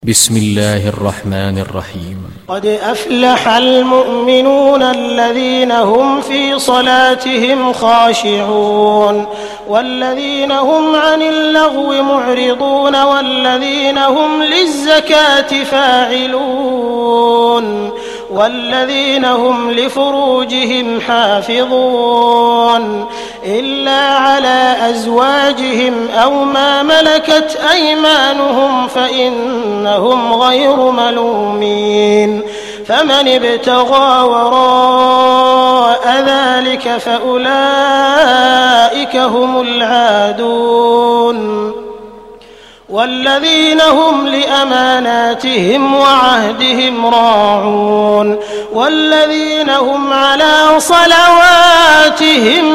بسم الله الرحمن الرحيم. قد أفلح المؤمنون الذين هم في صلاتهم خاشعون والذين هم عن اللغو معرضون والذين هم للزكاة فاعلون والذين هم لفروجهم حافظون إلا على أزواجهم أو ما ملكت أيمانهم فإنهم غير ملومين فمن ابتغى وراء ذلك فأولئك هم العادون والذين هم لأماناتهم وعهدهم راعون والذين هم على صلواتهم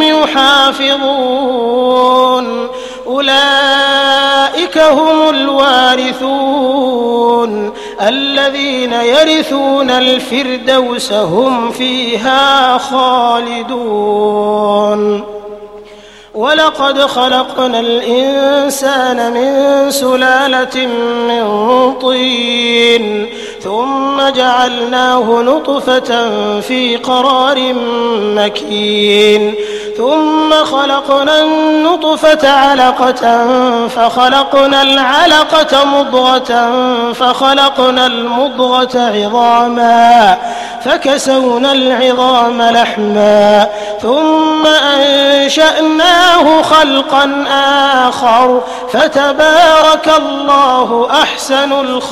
يحافظون أولئك هم الوارثون الذين يرثون الفردوس هم فيها خالدون. ولقد خلقنا الإنسان من سلالة من طين ثم جعلناه نطفة في قرار مكين ثم خلقنا النطفة علقة فخلقنا العلقة مضغة فخلقنا المضغة عظاما فكسونا العظام لحما ثم أنشأناه خلقا آخر فتبارك الله أحسن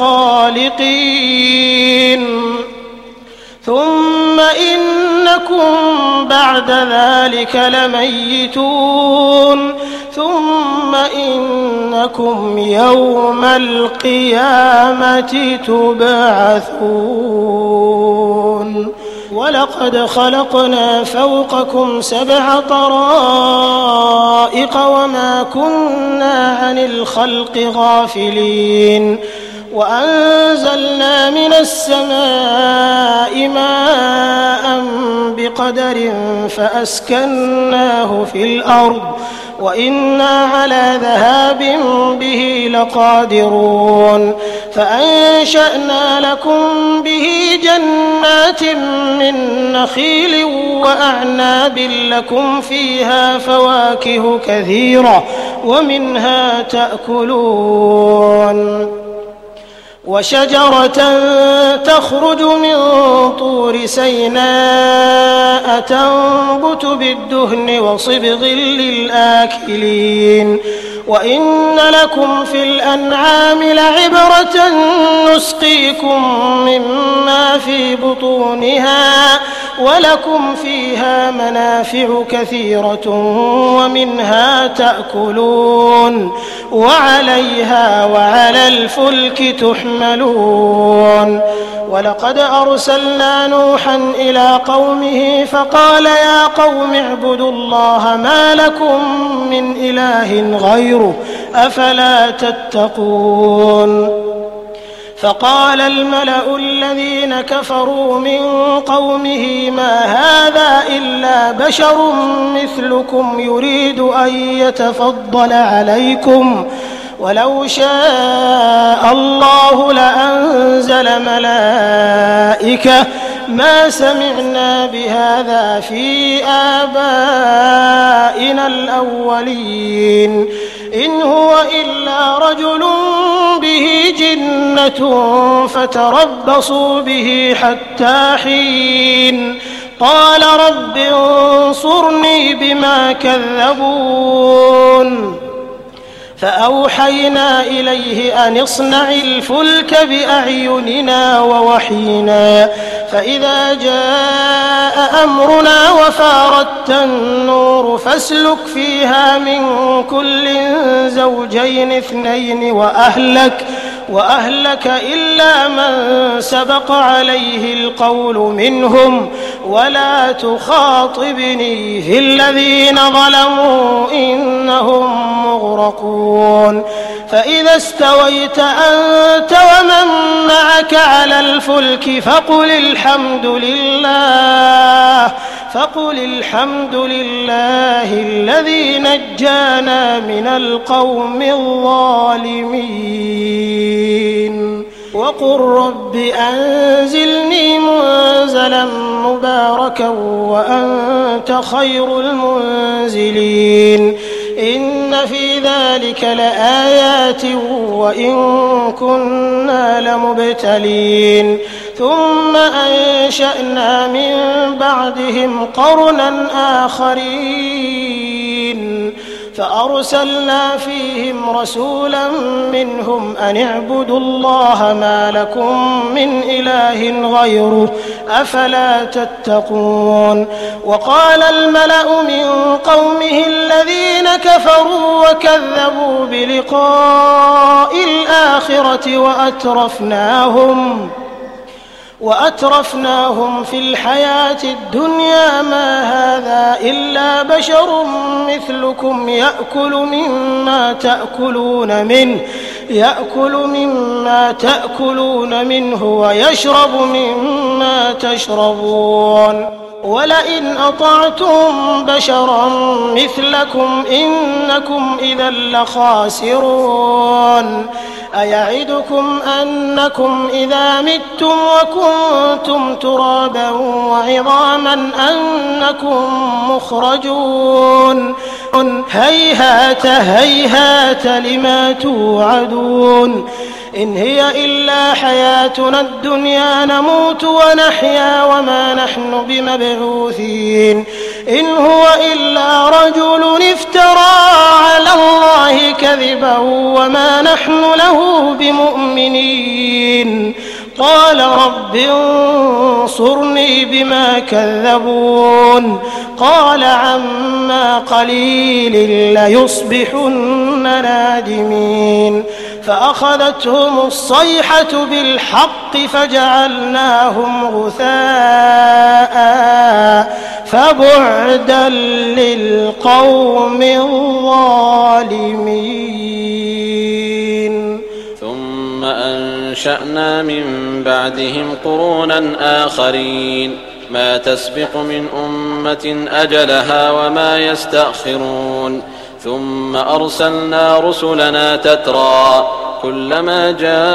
الخالقين. ثم إنكم بعد ذلك لميتون ثم إنكم يوم القيامة تبعثون. ولقد خلقنا فوقكم 7 طرائق وما كنا عن الخلق غافلين وأنزلنا من السماء ماء بقدر فأسكناه في الأرض وإنا على ذهاب به لقادرون فأنشأنا لكم به جنات من نخيل وأعناب لكم فيها فواكه كثيرة ومنها تأكلون وشجرة تخرج من طور سيناء تنبت بالدهن وصبغ للآكلين وإن لكم في الأنعام لعبرة نسقيكم مما في بطونها ولكم فيها منافع كثيرة ومنها تأكلون وعليها وعلى الفلك تحملون. ولقد أرسلنا نوحا إلى قومه فقال يا قوم اعبدوا الله ما لكم من إله غيره أفلا تتقون. فقال الملأ الذين كفروا من قومه ما هذا إلا بشر مثلكم يريد أن يتفضل عليكم ولو شاء الله لأنزل ملائكة ما سمعنا بهذا في آبائنا الأولين إن هو إلا رجل به جنة فتربصوا به حتى حين قال رب انصرني بما كذبون. فأوحينا إليه أن اصنع الفلك بأعيننا ووحينا فإذا جاء أمرنا وفارت النور فاسلك فيها من كل زوجين 2 وأهلك إلا من سبق عليه القول منهم ولا تخاطبني في الذين ظلموا إنهم مغرقون. فإذا استويت أنت ومن معك على الفلك فقل الحمد لله الذي نجانا من القوم الظالمين. وقل رب أنزلني منزلا مباركا وأنت خير المنزلين إن في ذلك لآيات وإن كنا لمبتلين ثم أنشأنا من بعدهم قرنا آخرين فأرسلنا فيهم رسولا منهم أن اعبدوا الله ما لكم من إله غيره أفلا تتقون وقال الملأ من قومه الذين كفروا وكذبوا بلقاء الآخرة وأترفناهم في الحياة الدنيا ما هذا إلا بشر مثلكم يأكل مما تأكلون منه ويشرب مما تشربون ولئن أطعتم بشرا مثلكم إنكم إذا لخاسرون أيعدكم أنكم إذا متم وكنتم ترابا وعظاما أنكم مخرجون هيهات هيهات لما توعدون إن هي إلا حياتنا الدنيا نموت ونحيا وما نحن بمبعوثين إن هو إلا رجل افترى على الله كذبا وما نحن له بمؤمنين قال رب انصرني بما كذبون قال عما قليل ليصبحن نادمين فأخذتهم الصيحة بالحق فجعلناهم غثاء فبعدا للقوم الظالمين ثم أنشأنا من بعدهم قرونا آخرين ما تسبق من أمة أجلها وما يستأخرون ثم أرسلنا رسلنا تترى كلما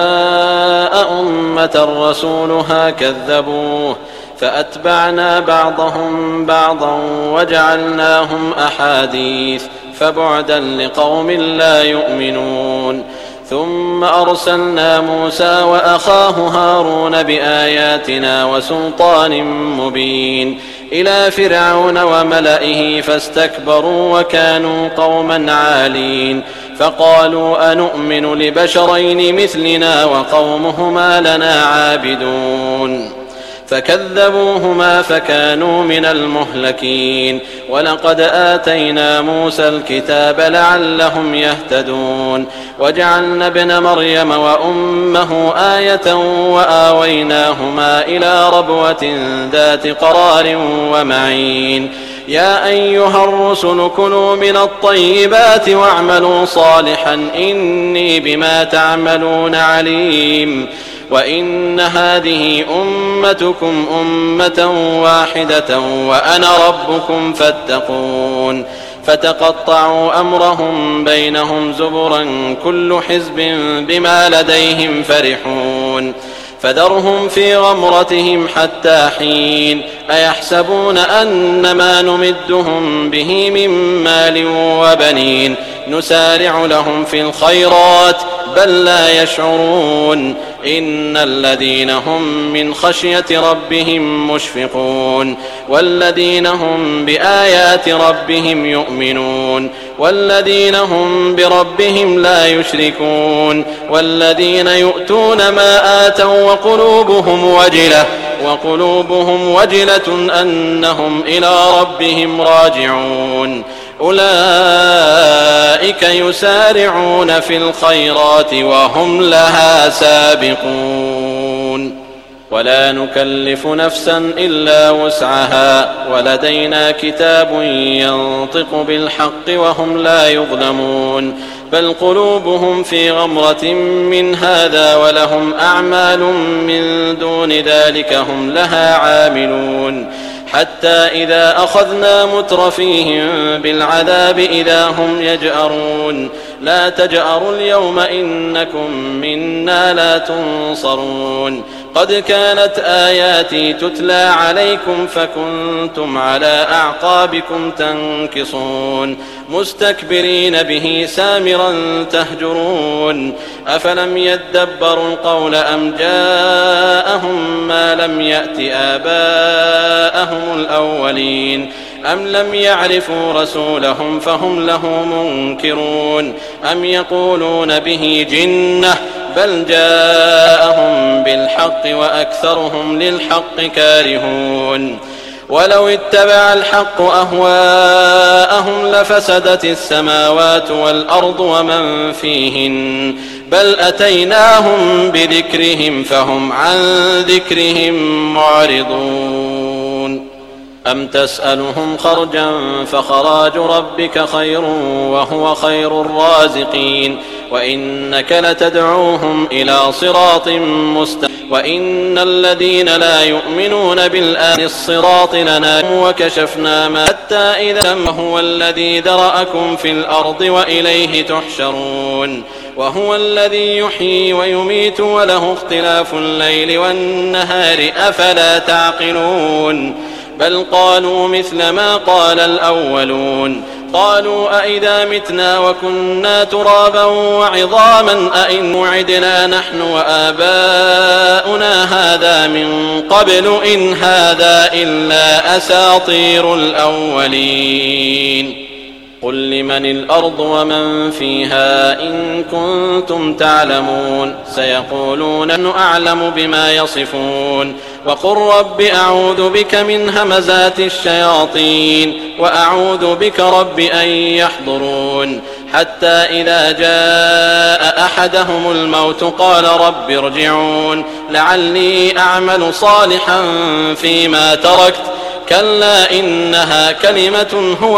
جاء أمة رسولها كذبوه فأتبعنا بعضهم بعضا وجعلناهم أحاديث فبعدا لقوم لا يؤمنون ثم أرسلنا موسى وأخاه هارون بآياتنا وسلطان مبين إلى فرعون وملئه فاستكبروا وكانوا قوما عالين فقالوا أنؤمن لبشرين مثلنا وقومهما لنا عابدون فكذبوهما فكانوا من المهلكين ولقد آتينا موسى الكتاب لعلهم يهتدون وجعلنا ابن مريم وأمه آية وآويناهما إلى ربوة ذات قرار ومعين يا أيها الرسل كلوا من الطيبات واعملوا صالحا إني بما تعملون عليم وإن هذه أمتكم أمة واحدة وأنا ربكم فاتقون فتقطعوا أمرهم بينهم زبرا كل حزب بما لديهم فرحون فذرهم في غمرتهم حتى حين أيحسبون أن ما نمدهم به من مال وبنين نسارع لهم في الخيرات بل لا يشعرون إن الذين هم من خشية ربهم مشفقون والذين هم بآيات ربهم يؤمنون والذين هم بربهم لا يشركون والذين يؤتون ما آتوا وقلوبهم وجلة أنهم إلى ربهم راجعون أولئك يسارعون في الخيرات وهم لها سابقون ولا نكلف نفسا إلا وسعها ولدينا كتاب ينطق بالحق وهم لا يظلمون بل قلوبهم في غمرة من هذا ولهم أعمال من دون ذلك هم لها عاملون حتى إذا أخذنا مترفيهم بالعذاب إذا هم يجأرون لا تجأروا اليوم إنكم منا لا تنصرون قد كانت آياتي تتلى عليكم فكنتم على أعقابكم تنكصون مستكبرين به سامرا تهجرون أفلم يدبروا القول أم جاءهم ما لم يأت آباءهم الأولين أم لم يعرفوا رسولهم فهم له منكرون أم يقولون به جنة بل جاءهم بالحق وأكثرهم للحق كارهون ولو اتبع الحق أهواءهم لفسدت السماوات والأرض ومن فيهن بل أتيناهم بذكرهم فهم عن ذكرهم معرضون أم تسألهم خرجا فخراج ربك خير وهو خير الرازقين وإنك لتدعوهم إلى صراط مستقيم وإن الذين لا يؤمنون بالآخرة الصراط لنا وكشفنا ما حتى إذا هو الذي ذرأكم في الأرض وإليه تحشرون وهو الذي يحيي ويميت وله اختلاف الليل والنهار أفلا تعقلون بل قالوا مثل ما قال الأولون قالوا أئذا متنا وكنا ترابا وعظاما أئن وعدنا نحن وآباؤنا هذا من قبل إن هذا إلا أساطير الأولين قل لمن الأرض ومن فيها إن كنتم تعلمون سيقولون نحن أعلم بما يصفون وقل رب أعوذ بك من همزات الشياطين وأعوذ بك رب أن يحضرون حتى إذا جاء أحدهم الموت قال رب ارجعون لعلي أعمل صالحا فيما تركت كلا إنها كلمة هو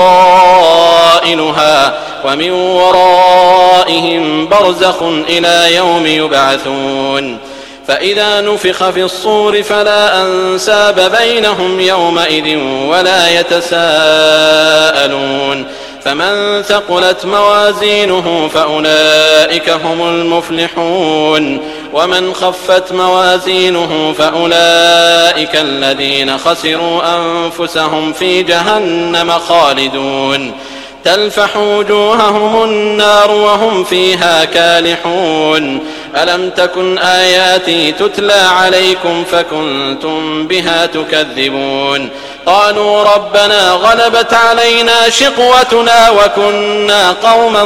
قائلها ومن ورائهم برزخ إلى يوم يبعثون فإذا نفخ في الصور فلا أنساب بينهم يومئذ ولا يتساءلون فمن ثقلت موازينه فأولئك هم المفلحون ومن خفت موازينه فأولئك الذين خسروا أنفسهم في جهنم خالدون تلفح وجوههم النار وهم فيها كالحون ألم تكن آياتي تتلى عليكم فكنتم بها تكذبون قالوا ربنا غلبت علينا شقوتنا وكنا قوما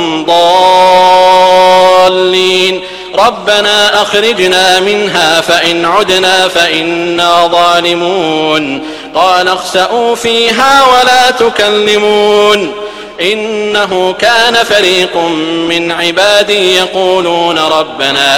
ضالين ربنا أخرجنا منها فإن عدنا فإنا ظالمون قال اخسئوا فيها ولا تكلمون إنه كان فريق من عبادي يقولون ربنا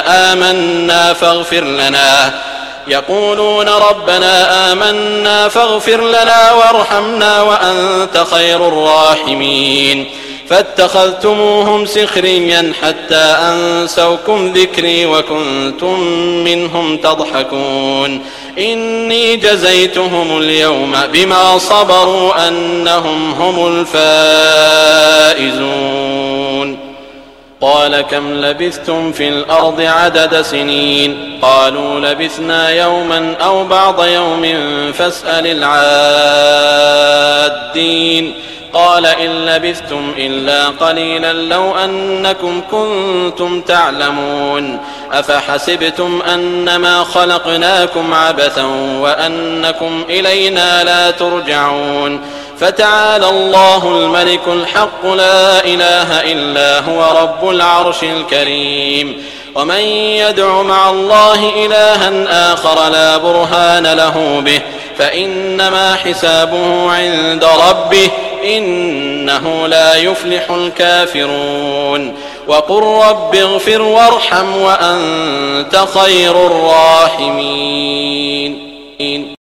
آمنا فاغفر لنا وارحمنا وأنت خير الراحمين فاتخذتموهم سخريا حتى أنسوكم ذكري وكنتم منهم تضحكون إني جزيتهم اليوم بما صبروا أنهم هم الفائزون قال كم لبثتم في الأرض عدد سنين قالوا لبثنا يوما أو بعض يوم فاسأل العادين قال إن لبثتم إلا قليلا لو أنكم كنتم تعلمون أفحسبتم أنما خلقناكم عبثا وأنكم إلينا لا ترجعون فتعالى الله الملك الحق لا إله إلا هو رب العرش الكريم ومن يدع مع الله إلها آخر لا برهان له به فإنما حسابه عند ربه إنه لا يفلح الكافرون وقل رب اغفر وارحم وأنت خير الراحمين